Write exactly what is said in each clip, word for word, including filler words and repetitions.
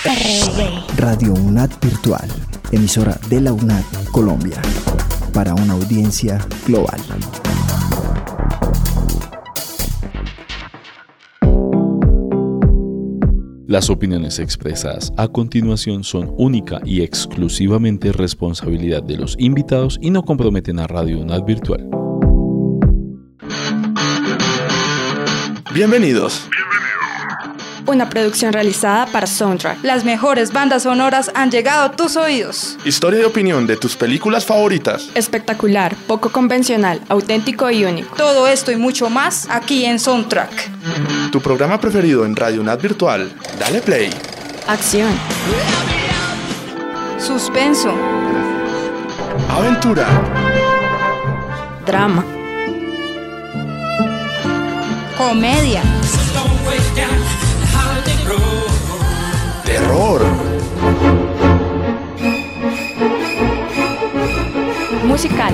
Radio UNAD Virtual, emisora de la UNAD Colombia, para una audiencia global. Las opiniones expresadas a continuación son única y exclusivamente responsabilidad de los invitados y no comprometen a Radio UNAD Virtual. Bienvenidos. Una producción realizada para Soundtrack. Las mejores bandas sonoras han llegado a tus oídos. Historia y opinión de tus películas favoritas. Espectacular, poco convencional, auténtico y único. Todo esto y mucho más aquí en Soundtrack. Tu programa preferido en Radio UNAD Virtual. Dale play. Acción. Suspenso. Aventura. Drama. Comedia. Terror. Musical.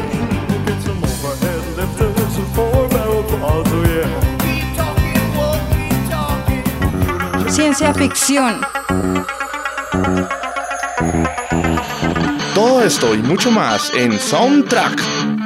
Ciencia ficción. Todo esto y mucho más en Soundtrack.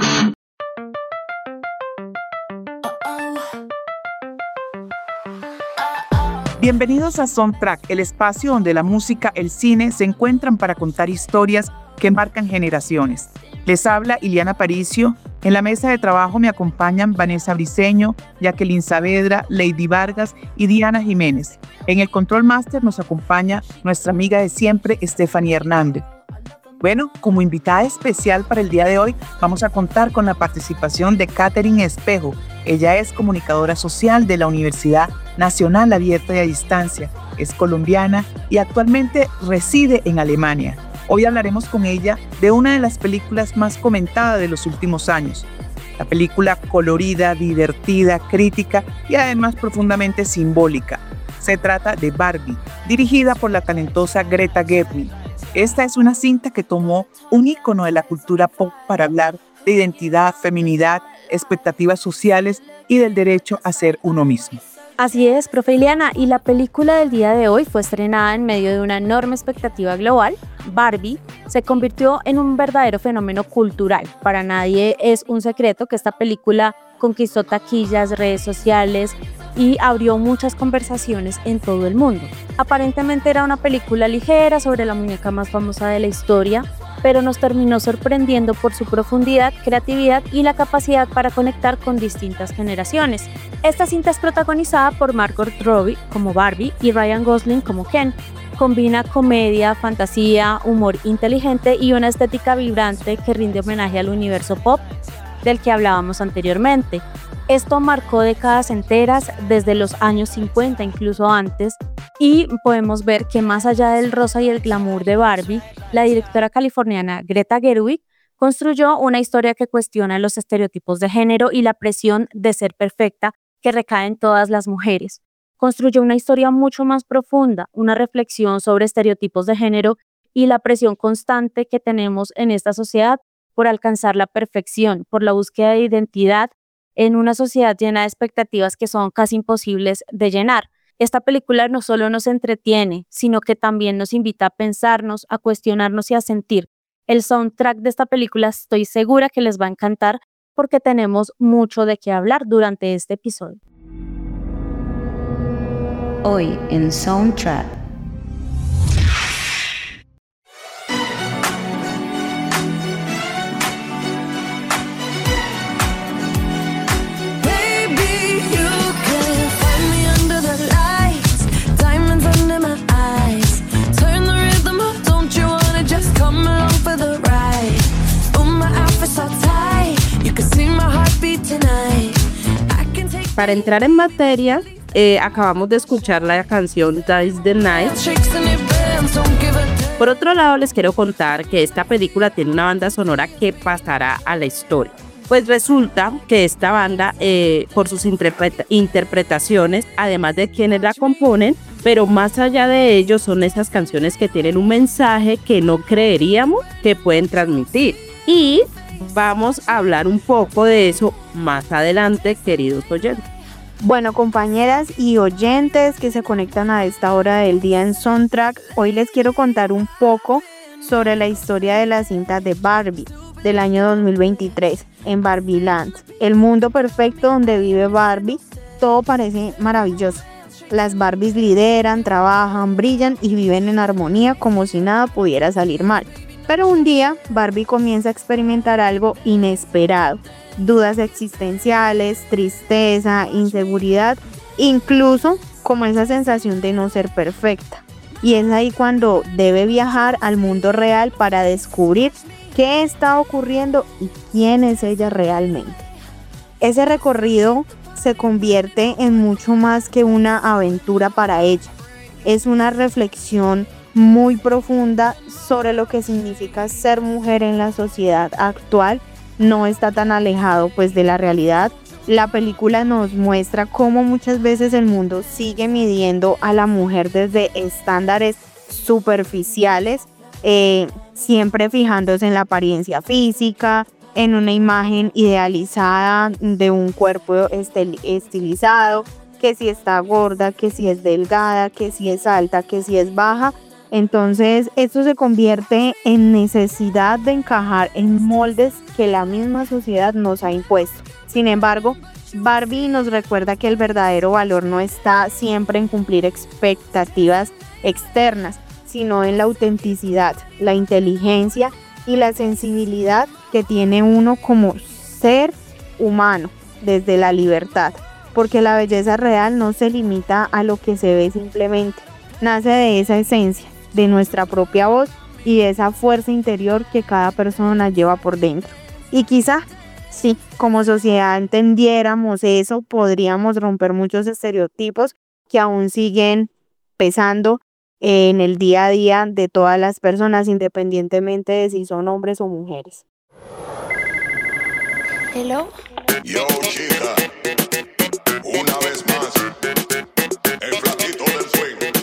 Bienvenidos a Soundtrack, el espacio donde la música, el cine se encuentran para contar historias que marcan generaciones. Les habla Iliana Aparicio. En la mesa de trabajo me acompañan Vanessa Briceño, Jacqueline Saavedra, Lady Vargas y Diana Jiménez. En el Control Master nos acompaña nuestra amiga de siempre, Estefanía Hernández. Bueno, como invitada especial para el día de hoy, vamos a contar con la participación de Catherine Espejo. Ella es comunicadora social de la Universidad Nacional Abierta y a Distancia, es colombiana y actualmente reside en Alemania. Hoy hablaremos con ella de una de las películas más comentadas de los últimos años. La película colorida, divertida, crítica y además profundamente simbólica. Se trata de Barbie, dirigida por la talentosa Greta Gerwig. Esta es una cinta que tomó un ícono de la cultura pop para hablar de identidad, feminidad, expectativas sociales y del derecho a ser uno mismo. Así es, profe Ileana, y la película del día de hoy fue estrenada en medio de una enorme expectativa global. Barbie se convirtió en un verdadero fenómeno cultural. Para nadie es un secreto que esta película conquistó taquillas, redes sociales y abrió muchas conversaciones en todo el mundo. Aparentemente era una película ligera sobre la muñeca más famosa de la historia, pero nos terminó sorprendiendo por su profundidad, creatividad y la capacidad para conectar con distintas generaciones. Esta cinta es protagonizada por Margot Robbie como Barbie y Ryan Gosling como Ken. Combina comedia, fantasía, humor inteligente y una estética vibrante que rinde homenaje al universo pop del que hablábamos anteriormente. Esto marcó décadas enteras, desde los años cincuenta, incluso antes, y podemos ver que más allá del rosa y el glamour de Barbie, la directora californiana Greta Gerwig construyó una historia que cuestiona los estereotipos de género y la presión de ser perfecta que recae en todas las mujeres. Construyó una historia mucho más profunda, una reflexión sobre estereotipos de género y la presión constante que tenemos en esta sociedad por alcanzar la perfección, por la búsqueda de identidad en una sociedad llena de expectativas que son casi imposibles de llenar. Esta película no solo nos entretiene, sino que también nos invita a pensarnos, a cuestionarnos y a sentir. El soundtrack de esta película estoy segura que les va a encantar porque tenemos mucho de qué hablar durante este episodio. Hoy en Soundtrack. Para entrar en materia, eh, acabamos de escuchar la canción Dice the Night. Por otro lado, les quiero contar que esta película tiene una banda sonora que pasará a la historia. Pues resulta que esta banda, eh, por sus interpreta- interpretaciones, además de quienes la componen, pero más allá de ello, son esas canciones que tienen un mensaje que no creeríamos que pueden transmitir. Y vamos a hablar un poco de eso más adelante, queridos oyentes. Bueno, compañeras y oyentes que se conectan a esta hora del día en Soundtrack, hoy les quiero contar un poco sobre la historia de la cinta de Barbie del año dos mil veintitrés en Barbieland, el mundo perfecto donde vive Barbie. Todo parece maravilloso. Las Barbies lideran, trabajan, brillan y viven en armonía como si nada pudiera salir mal. Pero un día Barbie comienza a experimentar algo inesperado. Dudas existenciales, tristeza, inseguridad, incluso como esa sensación de no ser perfecta. Y es ahí cuando debe viajar al mundo real para descubrir qué está ocurriendo y quién es ella realmente. Ese recorrido se convierte en mucho más que una aventura para ella. Es una reflexión muy profunda sobre lo que significa ser mujer en la sociedad actual. No está tan alejado pues de la realidad. La película nos muestra cómo muchas veces el mundo sigue midiendo a la mujer desde estándares superficiales, eh, siempre fijándose en la apariencia física, en una imagen idealizada de un cuerpo estil- estilizado, que si está gorda, que si es delgada, que si es alta, que si es baja. Entonces esto se convierte en necesidad de encajar en moldes que la misma sociedad nos ha impuesto. Sin embargo, Barbie nos recuerda que el verdadero valor no está siempre en cumplir expectativas externas, sino en la autenticidad, la inteligencia y la sensibilidad que tiene uno como ser humano desde la libertad, porque la belleza real no se limita a lo que se ve simplemente, nace de esa esencia, de nuestra propia voz y de esa fuerza interior que cada persona lleva por dentro. Y quizá, sí, como sociedad entendiéramos eso, podríamos romper muchos estereotipos que aún siguen pesando en el día a día de todas las personas, independientemente de si son hombres o mujeres. Hello. Yo, chica, una vez más, el flaquito del swing.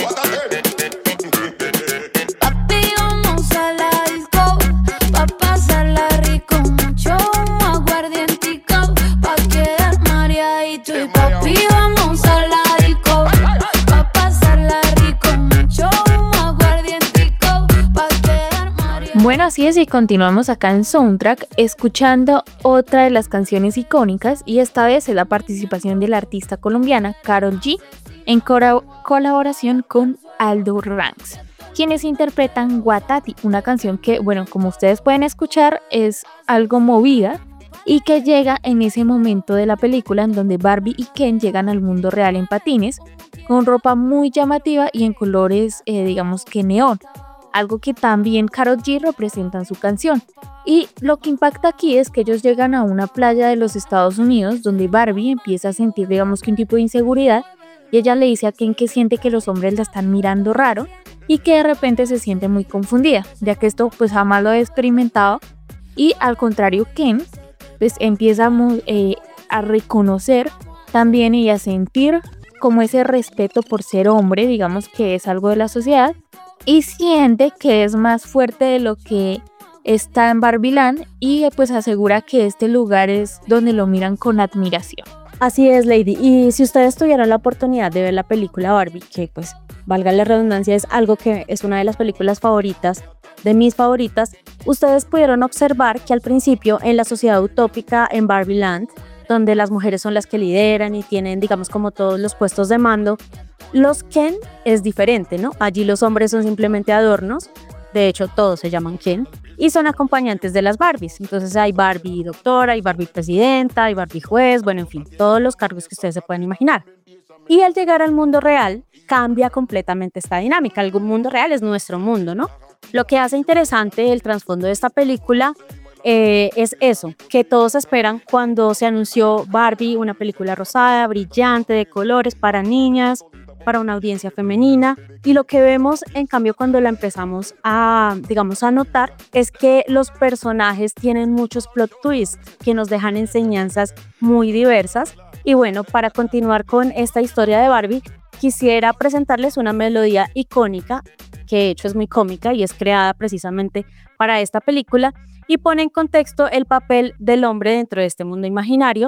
Papi, vamos a la disco, pa' pasarla rico, mucho aguardientico, pa' quedar mareadito. Y papi, vamos a la disco, pa' pasarla rico, mucho aguardientico, pa' quedar mareadito. Bueno, así es, y continuamos acá en Soundtrack escuchando otra de las canciones icónicas, y esta vez es la participación de la artista colombiana Karol G en cora- colaboración con Aldo Ranks, quienes interpretan Guatati, una canción que, bueno, como ustedes pueden escuchar, es algo movida y que llega en ese momento de la película en donde Barbie y Ken llegan al mundo real en patines, con ropa muy llamativa y en colores, eh, digamos que neón, algo que también Karol G representa en su canción. Y lo que impacta aquí es que ellos llegan a una playa de los Estados Unidos donde Barbie empieza a sentir, digamos que un tipo de inseguridad, y ella le dice a Ken que siente que los hombres la están mirando raro y que de repente se siente muy confundida, ya que esto pues jamás lo he experimentado, y al contrario Ken pues empieza eh, a reconocer también y a sentir como ese respeto por ser hombre, digamos que es algo de la sociedad, y siente que es más fuerte de lo que está en Barbieland, y pues asegura que este lugar es donde lo miran con admiración. Así es, Lady. Y si ustedes tuvieran la oportunidad de ver la película Barbie, que pues valga la redundancia, es algo que es una de las películas favoritas, de mis favoritas, ustedes pudieron observar que al principio en la sociedad utópica en Barbieland, donde las mujeres son las que lideran y tienen, digamos, como todos los puestos de mando, los Ken es diferente, ¿no? Allí los hombres son simplemente adornos, de hecho todos se llaman Ken, y son acompañantes de las Barbies. Entonces hay Barbie doctora, hay Barbie presidenta, hay Barbie juez, bueno, en fin, todos los cargos que ustedes se pueden imaginar. Y al llegar al mundo real, cambia completamente esta dinámica. El mundo real es nuestro mundo, ¿no? Lo que hace interesante el trasfondo de esta película eh, es eso, que todos esperan cuando se anunció Barbie, una película rosada, brillante, de colores, para niñas, para una audiencia femenina, y lo que vemos en cambio cuando la empezamos a, digamos, a notar es que los personajes tienen muchos plot twists que nos dejan enseñanzas muy diversas. Y bueno, para continuar con esta historia de Barbie, quisiera presentarles una melodía icónica que de hecho es muy cómica y es creada precisamente para esta película y pone en contexto el papel del hombre dentro de este mundo imaginario,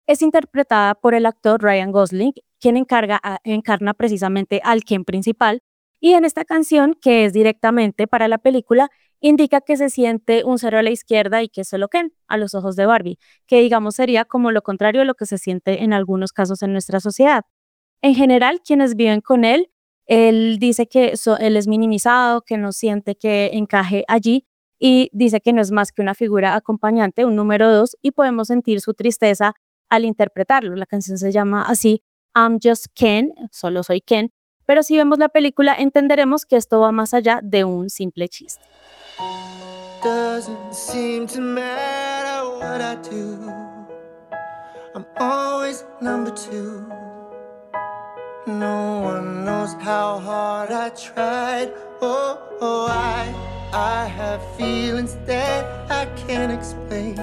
es interpretada por el actor Ryan Gosling, quien encarga, encarna precisamente al Ken principal, y en esta canción, que es directamente para la película, indica que se siente un cero a la izquierda y que es solo Ken a los ojos de Barbie, que digamos sería como lo contrario de lo que se siente en algunos casos en nuestra sociedad. En general, quienes viven con él, él dice que so, él es minimizado, que no siente que encaje allí y dice que no es más que una figura acompañante, un número dos, y podemos sentir su tristeza al interpretarlo. La canción se llama así, I'm Just Ken, solo soy Ken, pero si vemos la película entenderemos que esto va más allá de un simple chiste. Doesn't seem to matter what I do, I'm always number two. No one knows how hard I tried. Oh, oh, I, I have feelings that I can't explain,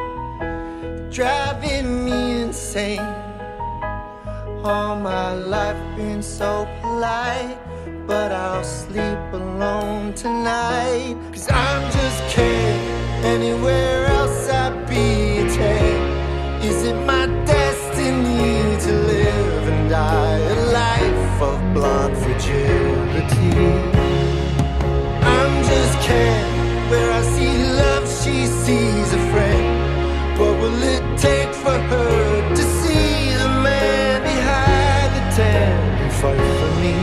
driving me insane. All my life been so polite, but I'll sleep alone tonight. Cause I'm just kidding, anywhere else I'd be a ten. Is it my destiny to live and die a life of blonde fragility? I'm just kidding, where I see love she sees a friend. What will it take for her to see the man behind the ten and fight for me?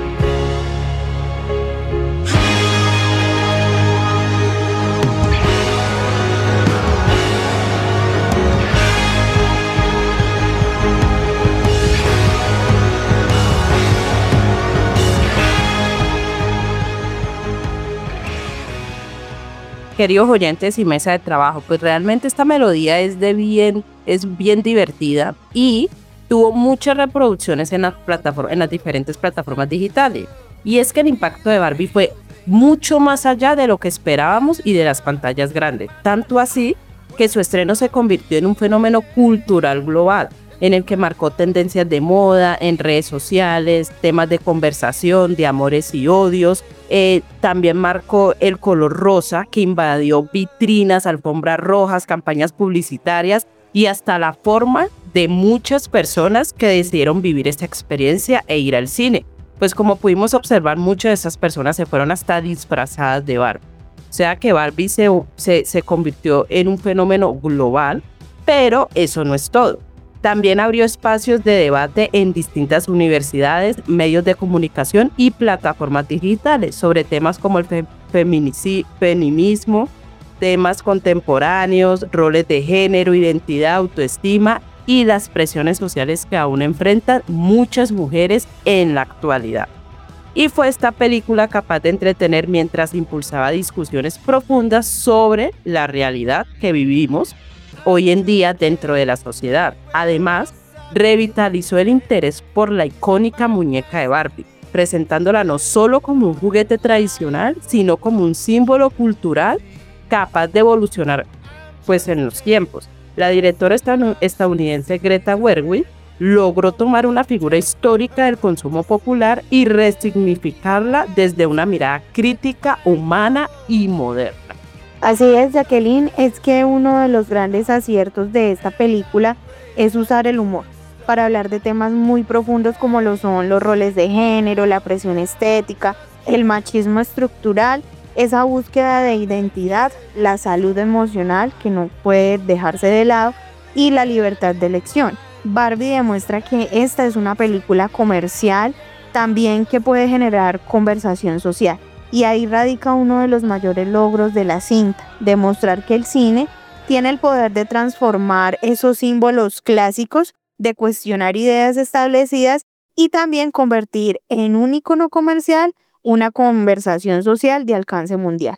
Queridos oyentes y mesa de trabajo, pues realmente esta melodía es, de bien, es bien divertida y tuvo muchas reproducciones en las, plataform- en las diferentes plataformas digitales. Y es que el impacto de Barbie fue mucho más allá de lo que esperábamos y de las pantallas grandes. Tanto así que su estreno se convirtió en un fenómeno cultural global, en el que marcó tendencias de moda, en redes sociales, temas de conversación, de amores y odios. Eh, también marcó el color rosa, que invadió vitrinas, alfombras rojas, campañas publicitarias y hasta la forma de muchas personas que decidieron vivir esta experiencia e ir al cine. Pues como pudimos observar, muchas de esas personas se fueron hasta disfrazadas de Barbie. O sea que Barbie se, se, se convirtió en un fenómeno global, pero eso no es todo. También abrió espacios de debate en distintas universidades, medios de comunicación y plataformas digitales sobre temas como el fe- feminici- feminismo, temas contemporáneos, roles de género, identidad, autoestima y las presiones sociales que aún enfrentan muchas mujeres en la actualidad. Y fue esta película capaz de entretener mientras impulsaba discusiones profundas sobre la realidad que vivimos hoy en día dentro de la sociedad. Además, revitalizó el interés por la icónica muñeca de Barbie, presentándola no solo como un juguete tradicional, sino como un símbolo cultural capaz de evolucionar pues, en los tiempos. La directora estadounidense Greta Gerwig logró tomar una figura histórica del consumo popular y resignificarla desde una mirada crítica, humana y moderna. Así es, Jacqueline, es que uno de los grandes aciertos de esta película es usar el humor para hablar de temas muy profundos como lo son los roles de género, la presión estética, el machismo estructural, esa búsqueda de identidad, la salud emocional que no puede dejarse de lado y la libertad de elección. Barbie demuestra que esta es una película comercial, también que puede generar conversación social. Y ahí radica uno de los mayores logros de la cinta, demostrar que el cine tiene el poder de transformar esos símbolos clásicos, de cuestionar ideas establecidas y también convertir en un icono comercial una conversación social de alcance mundial.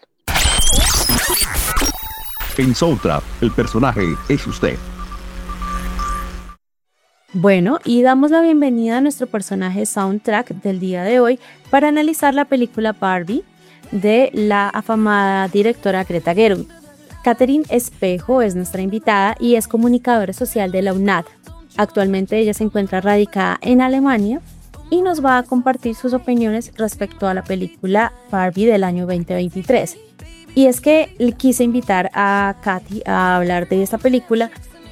En Soundtrap, el personaje es usted. Bueno, y damos la bienvenida a nuestro personaje soundtrack del día de hoy para analizar la película Barbie de la afamada directora Greta Gerwig. Catherine Espejo es nuestra invitada y es comunicadora social de la U N A D. Actualmente ella se encuentra radicada en Alemania y nos va a compartir sus opiniones respecto a la película Barbie del año veinte veintitrés. Y es que le quise invitar a Katy a hablar de esta película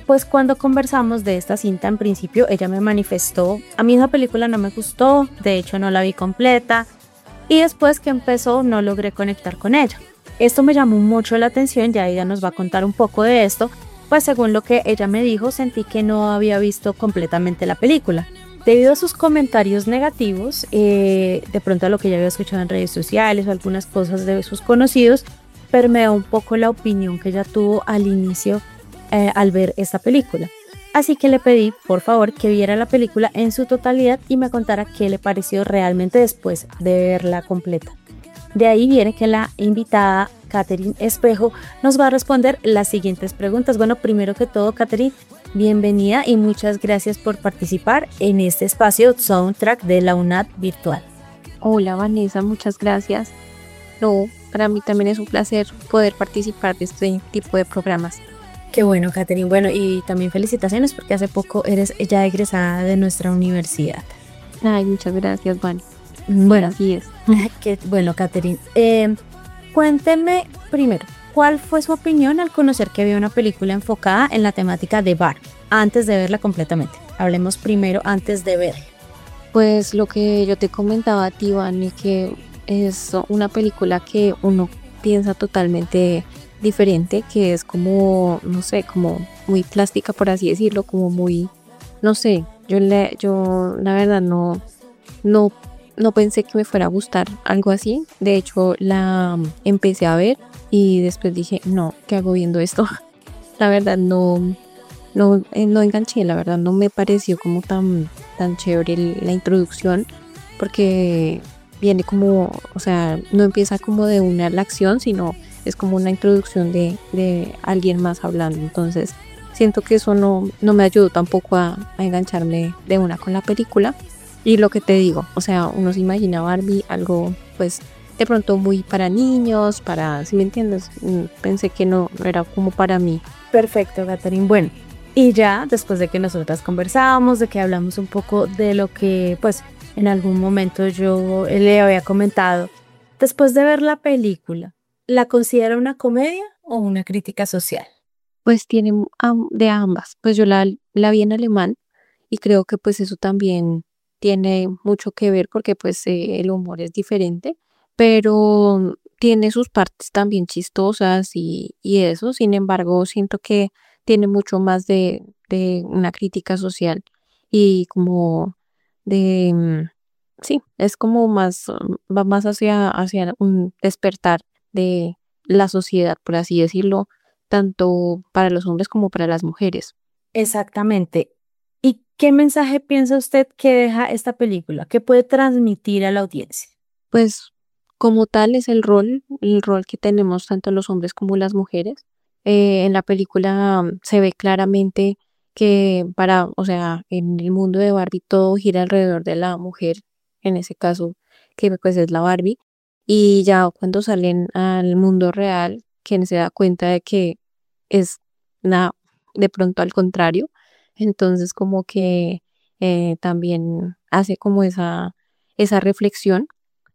pues cuando conversamos de esta cinta, en principio ella me manifestó, a mí esa película no me gustó, de hecho no la vi completa, y después que empezó no logré conectar con ella. Esto me llamó mucho la atención, ya ella nos va a contar un poco de esto, pues según lo que ella me dijo, sentí que no había visto completamente la película. Debido a sus comentarios negativos, eh, de pronto a lo que ya había escuchado en redes sociales o algunas cosas de sus conocidos, permeó un poco la opinión que ella tuvo al inicio eh, al ver esta película. Así que le pedí, por favor, que viera la película en su totalidad y me contara qué le pareció realmente después de verla completa. De ahí viene que la invitada Catherine Espejo nos va a responder las siguientes preguntas. Bueno, primero que todo, Catherine, bienvenida y muchas gracias por participar en este espacio Soundtrack de la UNAD Virtual. Hola Vanessa, muchas gracias. No, para mí también es un placer poder participar de este tipo de programas. Qué bueno, Catherine. Bueno, y también felicitaciones porque hace poco eres ya egresada de nuestra universidad. Ay, muchas gracias, Vani. Bueno, así es. Qué bueno, Catherine. Eh, cuénteme primero, ¿cuál fue su opinión al conocer que había una película enfocada en la temática de Barbie antes de verla completamente? Hablemos primero antes de verla. Pues lo que yo te comentaba a ti, Vani, que es una película que uno piensa totalmente diferente, que es como, no sé, como muy plástica, por así decirlo, como muy, no sé, yo, le, yo la verdad no, no No pensé que me fuera a gustar algo así. De hecho, la empecé a ver y después dije, no, ¿qué hago viendo esto? La verdad, no, no, no enganché, la verdad, no me pareció como tan, tan chévere la introducción, porque viene como, o sea, no empieza como de una la acción, sino es como una introducción de, de alguien más hablando. Entonces, siento que eso no, no me ayudó tampoco a, a engancharme de una con la película. Y lo que te digo, o sea, uno se imagina Barbie algo, pues, de pronto muy para niños, para, si me entiendes, pensé que no, no era como para mí. Perfecto, Catherine. Bueno, y ya después de que nosotras conversábamos, de que hablamos un poco de lo que, pues, en algún momento yo le había comentado, después de ver la película, ¿la considera una comedia o una crítica social? Pues tiene de ambas. Pues yo la, la vi en alemán y creo que pues eso también tiene mucho que ver porque pues eh, el humor es diferente, pero tiene sus partes también chistosas y, y eso. Sin embargo, siento que tiene mucho más de, de una crítica social y como de, sí, es como más, va más hacia, hacia un despertar de la sociedad, por así decirlo, tanto para los hombres como para las mujeres. Exactamente. ¿Y qué mensaje piensa usted que deja esta película? ¿Qué puede transmitir a la audiencia? Pues como tal es el rol, el rol que tenemos tanto los hombres como las mujeres. Eh, en la película um, se ve claramente que para, o sea, en el mundo de Barbie todo gira alrededor de la mujer, en ese caso que pues es la Barbie, y ya cuando salen al mundo real, quien se da cuenta de que es nada, de pronto al contrario. Entonces como que eh, también hace como esa, esa reflexión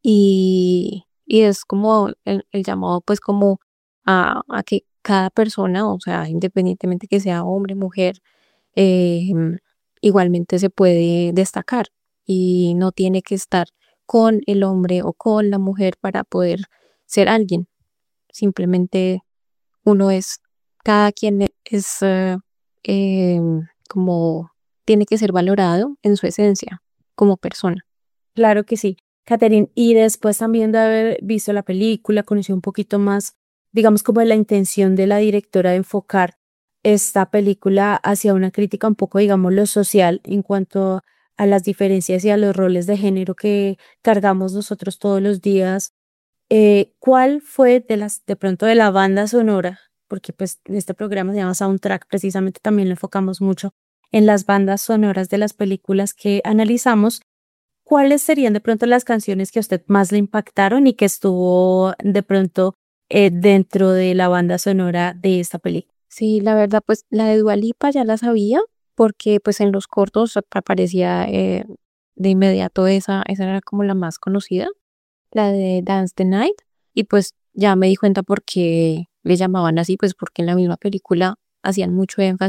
y, y es como el, el llamado pues como a, a que cada persona, o sea, independientemente que sea hombre, mujer, eh, igualmente se puede destacar y no tiene que estar con el hombre o con la mujer para poder ser alguien. Simplemente uno es, cada quien es... Uh, eh, como tiene que ser valorado en su esencia como persona. Claro que sí, Catherine. Y después también de haber visto la película, conocí un poquito más, digamos, como la intención de la directora de enfocar esta película hacia una crítica un poco, digamos, lo social en cuanto a las diferencias y a los roles de género que cargamos nosotros todos los días. Eh, ¿Cuál fue de las, de pronto de la banda sonora? Porque pues este programa se llama Soundtrack, precisamente también lo enfocamos mucho en las bandas sonoras de las películas que analizamos. ¿Cuáles serían de pronto las canciones que a usted más le impactaron y que estuvo de pronto eh, dentro de la banda sonora de esta película? Sí, la verdad, pues la de Dua Lipa ya la sabía, porque pues en los cortos aparecía eh, de inmediato esa, esa era como la más conocida, la de Dance the Night, y pues ya me di cuenta por qué le llamaban así, pues porque en la misma película hacían mucho énfasis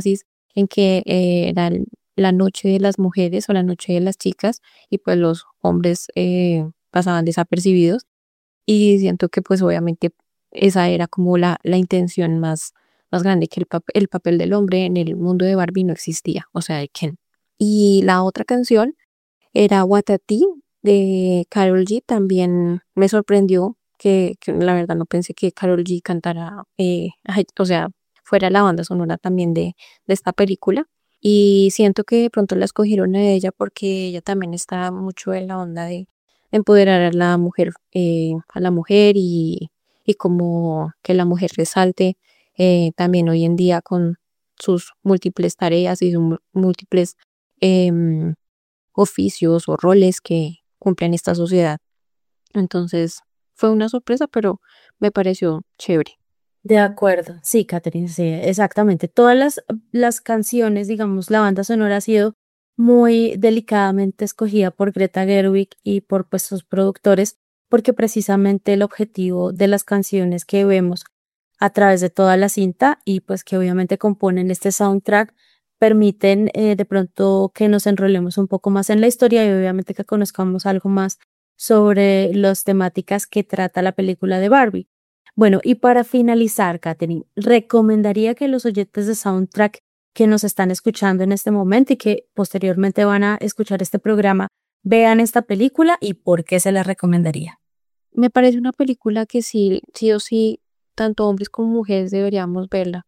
en que eh, era el- la noche de las mujeres o la noche de las chicas y pues los hombres eh, pasaban desapercibidos y siento que pues obviamente esa era como la, la intención más, más grande, que el, pap- el papel del hombre en el mundo de Barbie no existía, o sea, de Ken. Y la otra canción era Watati de Karol G. También me sorprendió que, que la verdad no pensé que Karol G cantara, eh, ay, o sea, fuera la banda sonora también de, de esta película. Y siento que de pronto la escogieron a ella porque ella también está mucho en la onda de empoderar a la mujer, eh, a la mujer y, y como que la mujer resalte eh, también hoy en día con sus múltiples tareas y sus mu- múltiples em, oficios o roles que cumple en esta sociedad. Entonces fue una sorpresa, pero me pareció chévere. De acuerdo, sí, Catherine, sí, exactamente. Todas las, las canciones, digamos, la banda sonora ha sido muy delicadamente escogida por Greta Gerwig y por pues, sus productores, porque precisamente el objetivo de las canciones que vemos a través de toda la cinta y pues que obviamente componen este soundtrack permiten eh, de pronto que nos enrolemos un poco más en la historia y obviamente que conozcamos algo más sobre las temáticas que trata la película de Barbie. Bueno, y para finalizar, Katherine, recomendaría que los oyentes de Soundtrack que nos están escuchando en este momento y que posteriormente van a escuchar este programa vean esta película y por qué se la recomendaría. Me parece una película que sí, sí o sí, tanto hombres como mujeres deberíamos verla.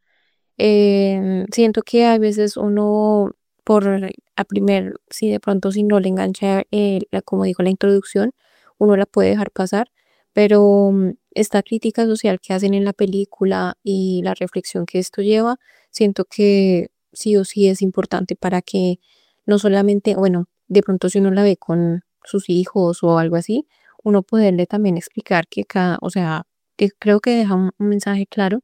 Eh, siento que a veces uno, por a primer, si de pronto si no le engancha, eh, la, como digo, la introducción, uno la puede dejar pasar, pero mm, esta crítica social que hacen en la película y la reflexión que esto lleva, siento que sí o sí es importante para que no solamente, bueno, de pronto si uno la ve con sus hijos o algo así, uno poderle también explicar que cada, o sea, que creo que deja un, un mensaje claro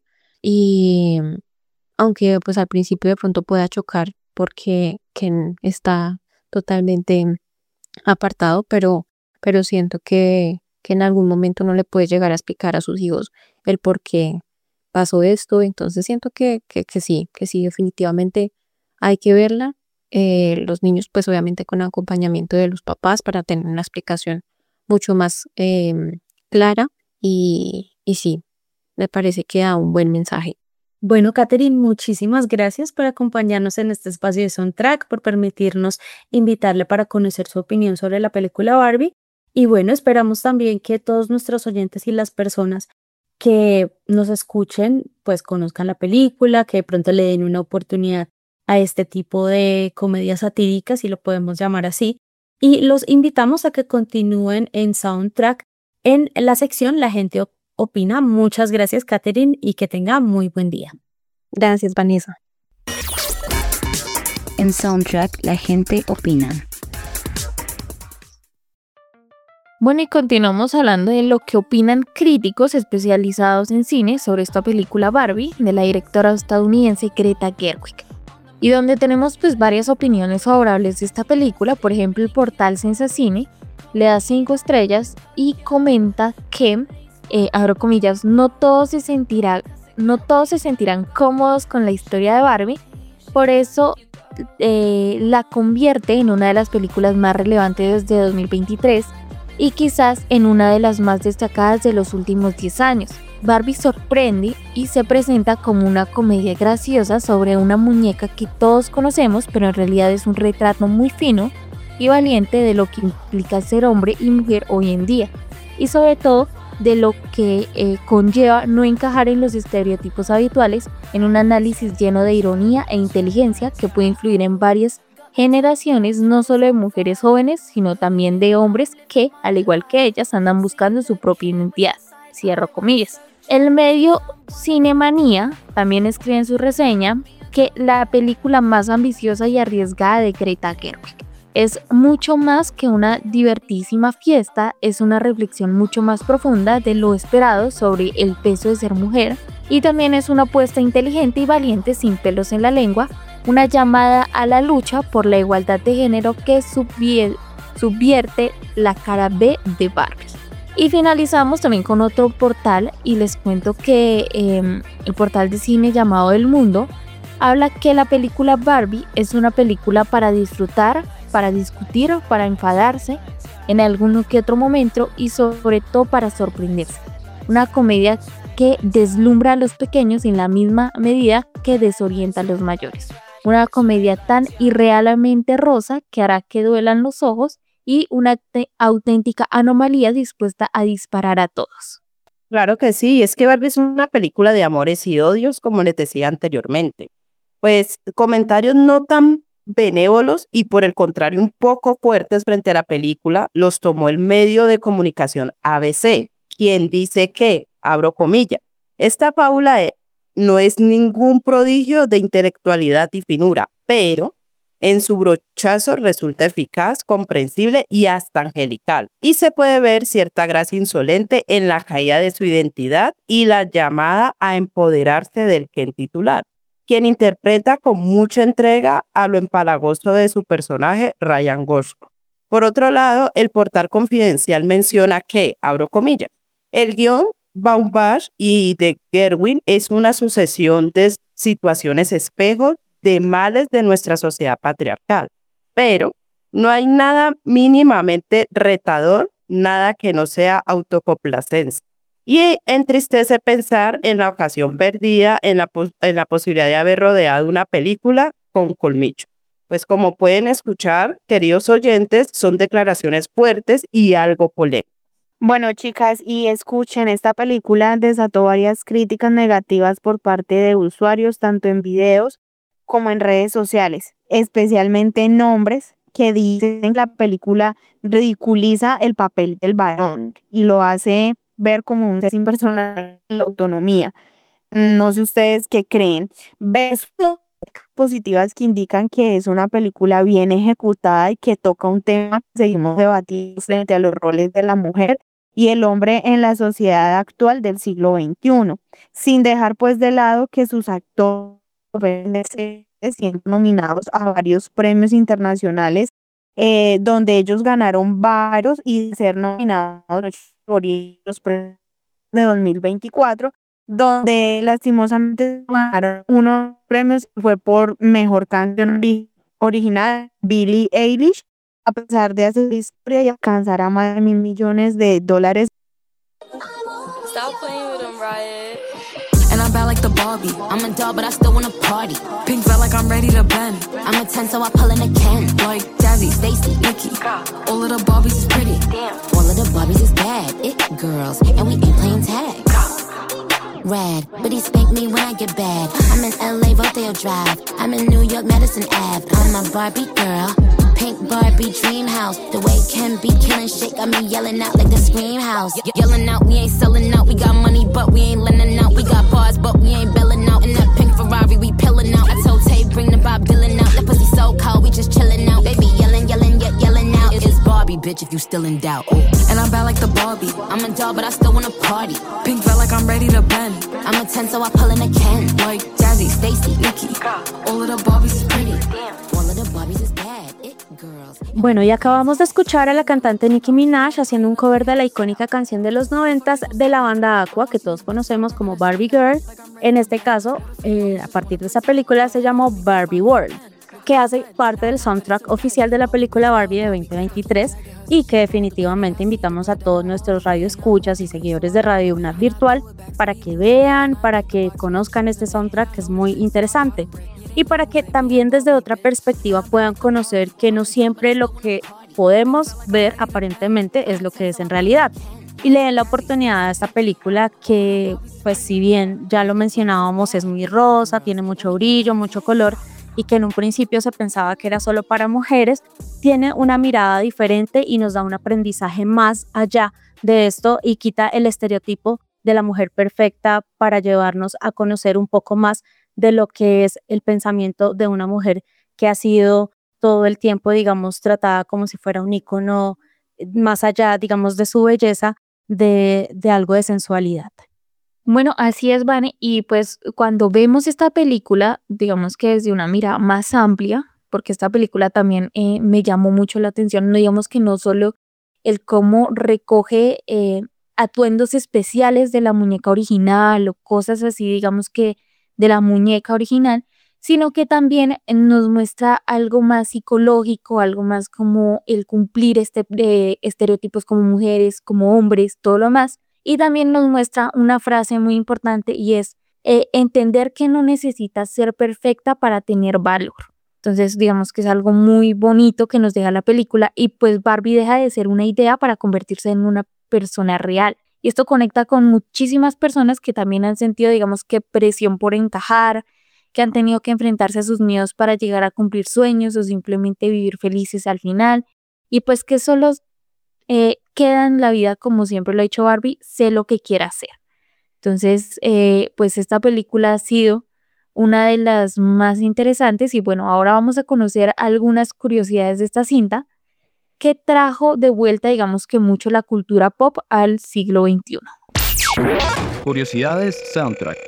y mm, aunque pues al principio de pronto pueda chocar porque Ken está totalmente apartado, pero, pero siento que, que en algún momento no le puede llegar a explicar a sus hijos el por qué pasó esto, entonces siento que, que, que sí, que sí, definitivamente hay que verla. Eh, los niños pues obviamente con acompañamiento de los papás para tener una explicación mucho más em, clara y, y sí, me parece que da un buen mensaje. Bueno, Katherine, muchísimas gracias por acompañarnos en este espacio de Soundtrack, por permitirnos invitarle para conocer su opinión sobre la película Barbie. Y bueno, esperamos también que todos nuestros oyentes y las personas que nos escuchen, pues conozcan la película, que de pronto le den una oportunidad a este tipo de comedias satíricas, si lo podemos llamar así. Y los invitamos a que continúen en Soundtrack en la sección La gente opina. opina. Muchas gracias, Katherine, y que tenga muy buen día. Gracias, Vanessa. En Soundtrack, la gente opina. Bueno, y continuamos hablando de lo que opinan críticos especializados en cine sobre esta película Barbie de la directora estadounidense Greta Gerwig. Y donde tenemos pues varias opiniones favorables de esta película. Por ejemplo, el portal Sensacine le da cinco estrellas y comenta que Eh, abro comillas, no todos se sentirán, no todos se sentirán cómodos con la historia de Barbie, por eso eh, la convierte en una de las películas más relevantes desde dos mil veintitrés y quizás en una de las más destacadas de los últimos diez años. Barbie sorprende y se presenta como una comedia graciosa sobre una muñeca que todos conocemos, pero en realidad es un retrato muy fino y valiente de lo que implica ser hombre y mujer hoy en día, y sobre todo de lo que eh, conlleva no encajar en los estereotipos habituales, en un análisis lleno de ironía e inteligencia que puede influir en varias generaciones, no solo de mujeres jóvenes, sino también de hombres que, al igual que ellas, andan buscando su propia identidad. Cierro comillas. El medio Cinemanía también escribe en su reseña que la película más ambiciosa y arriesgada de Greta Gerwig es mucho más que una divertísima fiesta, es una reflexión mucho más profunda de lo esperado sobre el peso de ser mujer y también es una apuesta inteligente y valiente sin pelos en la lengua, una llamada a la lucha por la igualdad de género que subvier- subvierte la cara B de Barbie. Y finalizamos también con otro portal y les cuento que eh, el portal de cine llamado El Mundo habla que la película Barbie es una película para disfrutar, para discutir, para enfadarse en algún que otro momento y sobre todo para sorprenderse. Una comedia que deslumbra a los pequeños en la misma medida que desorienta a los mayores. Una comedia tan irrealmente rosa que hará que duelan los ojos y una auténtica anomalía dispuesta a disparar a todos. Claro que sí, es que Barbie es una película de amores y odios, como les decía anteriormente. Pues comentarios no tan benévolos y por el contrario un poco fuertes frente a la película los tomó el medio de comunicación A B C, quien dice que, abro comillas, esta fábula es, no es ningún prodigio de intelectualidad y finura, pero en su brochazo resulta eficaz, comprensible y hasta angelical. Y se puede ver cierta gracia insolente en la caída de su identidad y la llamada a empoderarse del Ken titular, quien interpreta con mucha entrega a lo empalagoso de su personaje, Ryan Gosling. Por otro lado, el portal Confidencial menciona que, abro comillas, el guión Baumbach y de Gerwin es una sucesión de situaciones espejos de males de nuestra sociedad patriarcal, pero no hay nada mínimamente retador, nada que no sea autocomplacencia. Y entristece pensar en la ocasión perdida, en la, en la posibilidad de haber rodeado una película con colmillo. Pues como pueden escuchar, queridos oyentes, son declaraciones fuertes y algo polémicas. Bueno, chicas, y escuchen, esta película desató varias críticas negativas por parte de usuarios, tanto en videos como en redes sociales, especialmente en hombres que dicen que la película ridiculiza el papel del varón y lo hace ver como un ser sin personalidad y autonomía. No sé ustedes qué creen. ¿Ves positivas que indican que es una película bien ejecutada y que toca un tema que seguimos debatiendo frente a los roles de la mujer y el hombre en la sociedad actual del siglo veintiuno, sin dejar pues de lado que sus actores siendo nominados a varios premios internacionales, eh, donde ellos ganaron varios y ser nominados por los premios de dos mil veinticuatro, donde lastimosamente ganaron unos premios, fue por mejor canción original, Billie Eilish, a pesar de hacer historia y alcanzar a más de mil millones de dólares. Stop playing with them, Riot. And I'm bad like the Barbie. I'm a doll, but I still wanna party. Pink felt like I'm ready to bend. I'm a ten, so I pull in a Ken. Like Jazzy, Stacy, Nikki. All of the Barbies is pretty. Damn. All of the Barbies is bad. It girls, and we ain't playing tag. Rad, but he spank me when I get bad. I'm in L A, Rodeo Drive. I'm in New York, Madison Avenue. I'm a Barbie girl. Pink Barbie dream house. The way Ken be killing shit got me yelling out like the Scream House. Ye- yelling out, we ain't selling out. We got money, but we ain't lending out. We got bars, but we ain't belling out. In that pink Ferrari, we pillin' out. I told Tay, bring the Bob Dylan out. That pussy so cold, we just chillin' out. Baby yelling, yelling, yet yelling out. It's Barbie, bitch, if you still in doubt. Ooh. And I'm bad like the Barbie. I'm a doll, but I still wanna party. Pink felt like I'm ready to bend. I'm a ten, so I pull in a Ken. Like Jazzy, Stacy, Nikki. All of the Barbies is pretty. All of the Barbies is bad. It girls. Bueno, y acabamos de escuchar a la cantante Nicki Minaj haciendo un cover de la icónica canción de los noventas de la banda Aqua, que todos conocemos como Barbie Girl. En este caso, eh, a partir de esa película se llamó Barbie World, que hace parte del soundtrack oficial de la película Barbie de veinte veintitrés y que definitivamente invitamos a todos nuestros radioescuchas y seguidores de Radio UNAD Virtual para que vean, para que conozcan este soundtrack que es muy interesante y para que también desde otra perspectiva puedan conocer que no siempre lo que podemos ver aparentemente es lo que es en realidad. Y le den la oportunidad a esta película que, pues si bien ya lo mencionábamos, es muy rosa, tiene mucho brillo, mucho color, y que en un principio se pensaba que era solo para mujeres, tiene una mirada diferente y nos da un aprendizaje más allá de esto y quita el estereotipo de la mujer perfecta para llevarnos a conocer un poco más de lo que es el pensamiento de una mujer que ha sido todo el tiempo, digamos, tratada como si fuera un ícono, más allá, digamos, de su belleza, de, de algo de sensualidad. Bueno, así es, Vane, y pues cuando vemos esta película, digamos que desde una mirada más amplia, porque esta película también eh, me llamó mucho la atención, no digamos que no solo el cómo recoge eh, atuendos especiales de la muñeca original o cosas así, digamos que de la muñeca original, sino que también nos muestra algo más psicológico, algo más como el cumplir este, eh, estereotipos como mujeres, como hombres, todo lo más. Y también nos muestra una frase muy importante y es eh, entender que no necesitas ser perfecta para tener valor. Entonces, digamos que es algo muy bonito que nos deja la película y pues Barbie deja de ser una idea para convertirse en una persona real. Y esto conecta con muchísimas personas que también han sentido, digamos que presión por encajar, que han tenido que enfrentarse a sus miedos para llegar a cumplir sueños o simplemente vivir felices al final. Y pues que solo eh, queda en la vida, como siempre lo ha dicho Barbie, sé lo que quiera hacer. Entonces, eh, pues esta película ha sido una de las más interesantes y bueno, ahora vamos a conocer algunas curiosidades de esta cinta que trajo de vuelta, digamos que mucho la cultura pop al siglo veintiuno. Curiosidades Soundtrack.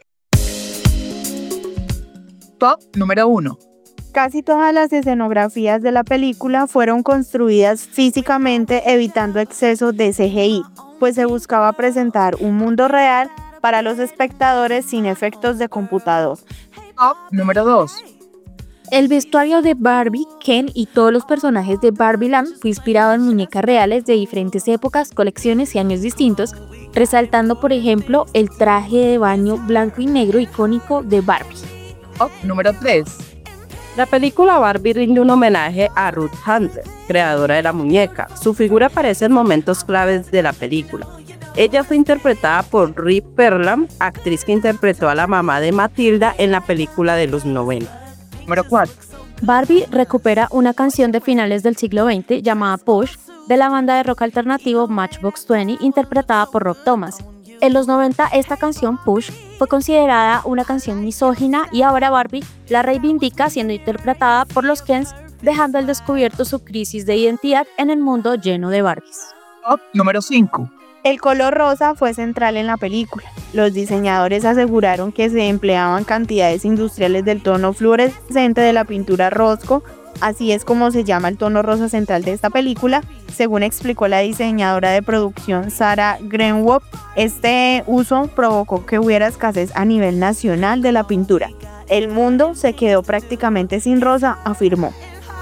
Top número uno. Casi todas las escenografías de la película fueron construidas físicamente evitando exceso de C G I, pues se buscaba presentar un mundo real para los espectadores sin efectos de computador. Top número dos. El vestuario de Barbie, Ken y todos los personajes de Barbieland fue inspirado en muñecas reales de diferentes épocas, colecciones y años distintos, resaltando por ejemplo el traje de baño blanco y negro icónico de Barbie. Top número tres. La película Barbie rinde un homenaje a Ruth Handler, creadora de la muñeca. Su figura aparece en momentos claves de la película. Ella fue interpretada por Rhea Perlman, actriz que interpretó a la mamá de Matilda en la película de los noventa. Número cuatro. Barbie recupera una canción de finales del siglo veinte llamada Push de la banda de rock alternativo Matchbox veinte, interpretada por Rob Thomas. En los noventa esta canción Push fue considerada una canción misógina y ahora Barbie la reivindica siendo interpretada por los Kens, dejando al descubierto su crisis de identidad en el mundo lleno de Barbies. Top número cinco. El color rosa fue central en la película. Los diseñadores aseguraron que se empleaban cantidades industriales del tono fluorescente de la pintura Rosco, así es como se llama el tono rosa central de esta película, según explicó la diseñadora de producción Sarah Greenwood. Este uso provocó que hubiera escasez a nivel nacional de la pintura. El mundo se quedó prácticamente sin rosa, afirmó.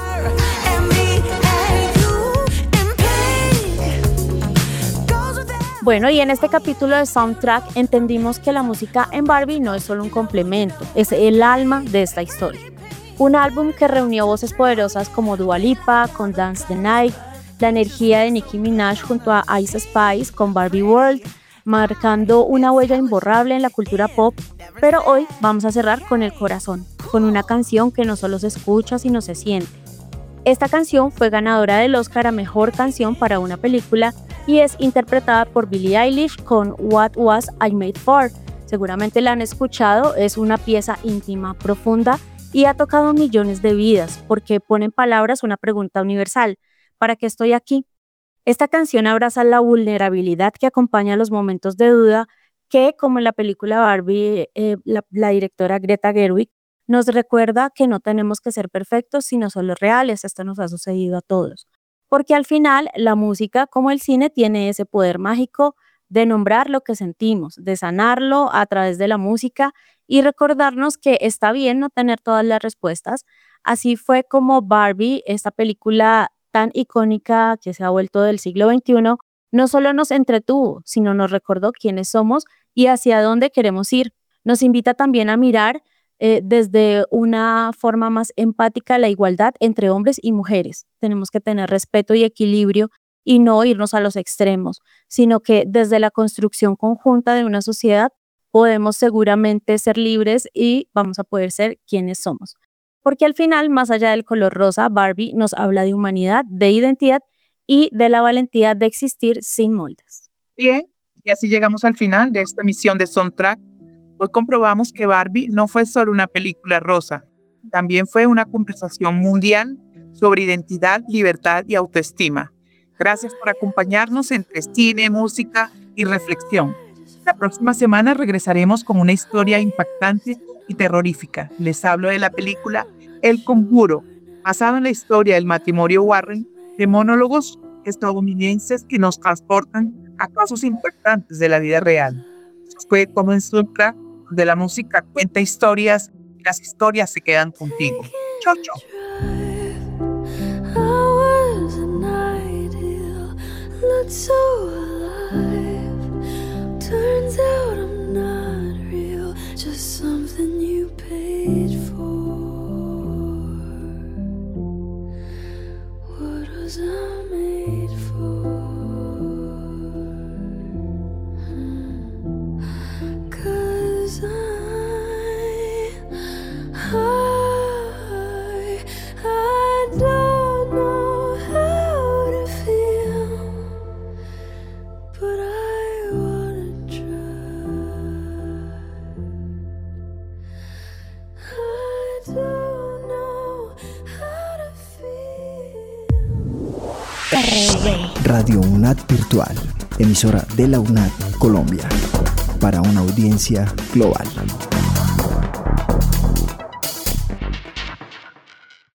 Bueno, y en este capítulo de Soundtrack entendimos que la música en Barbie no es solo un complemento, es el alma de esta historia. Un álbum que reunió voces poderosas como Dua Lipa con Dance the Night, la energía de Nicki Minaj junto a Ice Spice con Barbie World, marcando una huella imborrable en la cultura pop. Pero hoy vamos a cerrar con el corazón, con una canción que no solo se escucha sino se siente. Esta canción fue ganadora del Oscar a Mejor Canción para una película y es interpretada por Billie Eilish con What Was I Made For. Seguramente la han escuchado, es una pieza íntima, profunda y ha tocado millones de vidas porque pone en palabras una pregunta universal: ¿para qué estoy aquí? Esta canción abraza la vulnerabilidad que acompaña los momentos de duda que, como en la película Barbie, eh, la, la directora Greta Gerwig nos recuerda que no tenemos que ser perfectos, sino solo reales. Esto nos ha sucedido a todos. Porque al final, la música, como el cine, tiene ese poder mágico de nombrar lo que sentimos, de sanarlo a través de la música y recordarnos que está bien no tener todas las respuestas. Así fue como Barbie, esta película tan icónica que se ha vuelto del siglo veintiuno, no solo nos entretuvo, sino nos recordó quiénes somos y hacia dónde queremos ir. Nos invita también a mirar Eh, desde una forma más empática la igualdad entre hombres y mujeres. Tenemos que tener respeto y equilibrio y no irnos a los extremos, sino que desde la construcción conjunta de una sociedad podemos seguramente ser libres y vamos a poder ser quienes somos. Porque al final, más allá del color rosa, Barbie nos habla de humanidad, de identidad y de la valentía de existir sin moldes. Bien, y así llegamos al final de esta emisión de Soundtrack. Hoy comprobamos que Barbie no fue solo una película rosa, también fue una conversación mundial sobre identidad, libertad y autoestima. Gracias por acompañarnos entre cine, música y reflexión. La próxima semana regresaremos con una historia impactante y terrorífica. Les hablo de la película El Conjuro, basada en la historia del matrimonio Warren, de monólogos estadounidenses que nos transportan a casos impactantes de la vida real. Fue como en Soundtrack, de la música cuenta historias y las historias se quedan contigo. Chau, chau. Turns out I'm not real, just something you paid for. What was I made for? 'Cause I, I, I don't know how to feel, but I Radio UNAD Virtual, emisora de la UNAD Colombia, para una audiencia global.